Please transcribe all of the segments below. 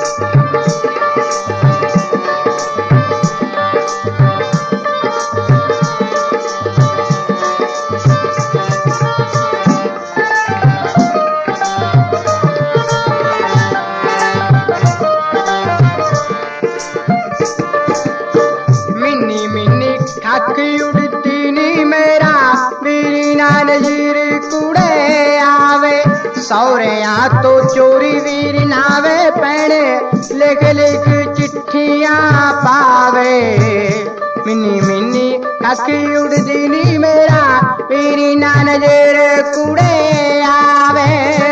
सौरिया तो चोरी वीर नावे पैणे लिख लिख चिट्ठियां पावे मिनी मिनी अखी उड़दी नी मेरा वीरी ना नजर कुड़े आवे।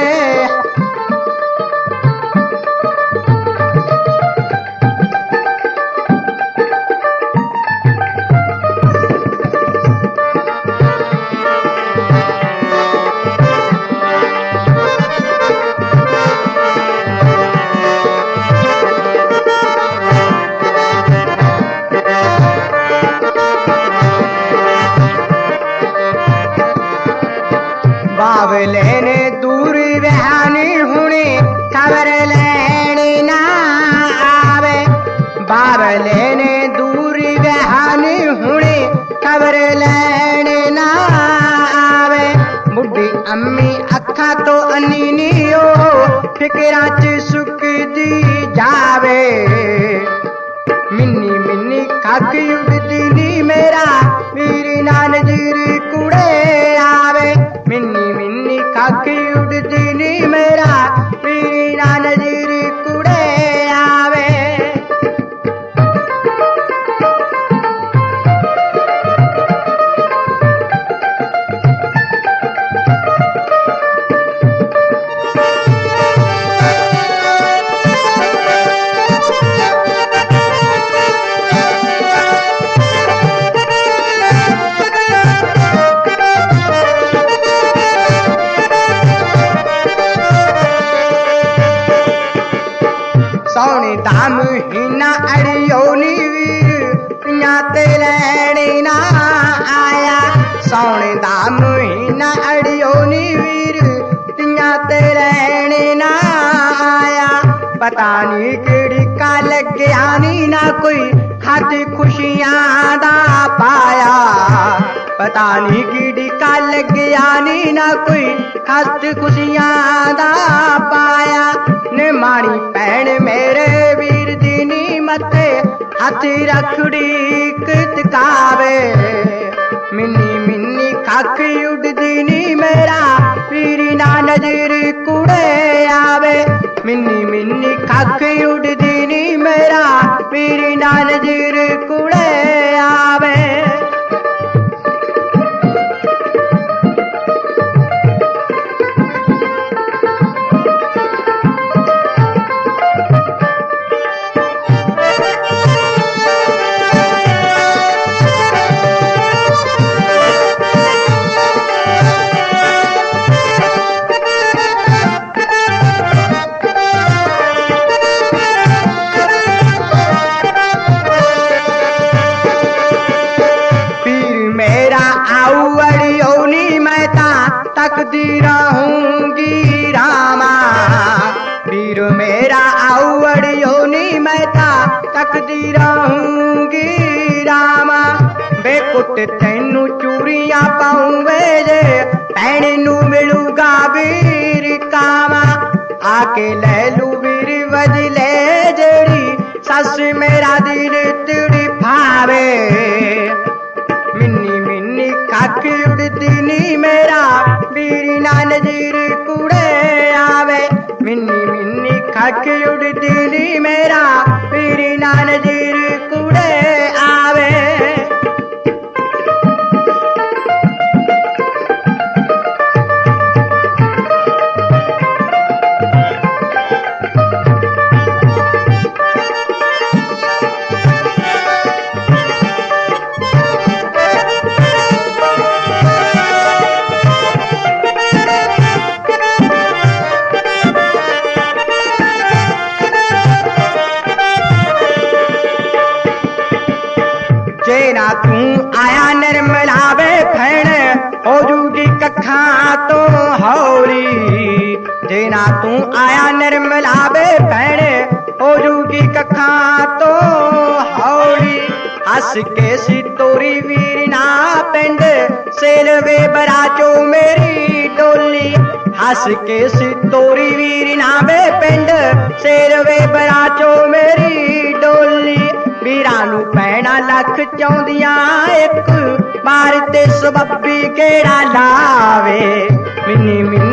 बावले ने दूर बहानी हुने खबर लेने ना आवे। बावले ने दूर बहानी हुने खबर लेने ना आवे। बुढ़ी अम्मी अखा तो अनीनियो फिकरा च सुक दी जावे। मिन्नी मिन्नी खाक उड़दी नी मेरा वीरी ना नजर कुड़े आवे। मिन्नी मिन्नी खाकी उड़दी नी मेरा वीरी ना नजर कुड़े आवे। सौने दाम हिना अड़ियोनी वीर पियाते लेने ना आया। सौने दाम हिना अड़ियोनी वीर पियाते लेने ना आया। पता नहीं केड़ी का लग गया नी ना कोई हाथ खुशियां दा पाया। पता नहीं केड़ी का लग गया नी ना कोई हाथ खुशियां दा पाया। ने माड़ी भैन मेरे वीर दीनी मते हाथ रखड़ी कतकावे। मिन्नी मिन्नी खाक उड़दी नी मेरा वीरी ना नजर कुड़े आवे। मिन्नी मिन्नी खाक उड़दी नी मेरा वीरी ना नजर कुड़े आवे। तकदीरा हूँगी रामा वीर मेरा आवड़ियोनी मैं था तकदीरा हूँगी रामा। बेकुट तेनू चूड़ियां पाऊंगे जे भैन नू मिलूगा वीर कामा। आके ले लू वीर वजले जेड़ी सस मेरा दिल तिड़ी भावे। मिन्नी मिन्नी खाक उड़दी नी मेरा वीरी ना नजर कुड़े आवे। मिन्नी मिन्नी खाक उड़दी नी मेरा वीरी ना नजर कुड़े आवे। जेना तू आया निर्मलावे फैन हो जूगी कखा तो हौली। जेना तू आया निर्मलावे फैन हो हस के सी तोरी वीरना पिंड सेलवे बराचो मेरी डोली हस के सी तोरी वीरना वे पिंड सेलवे बराचो मेरी डोली वीरां नूं भैणां लख चाहुंदियां एक बार ते सबब्बी केड़ा लावे मिनी मिनी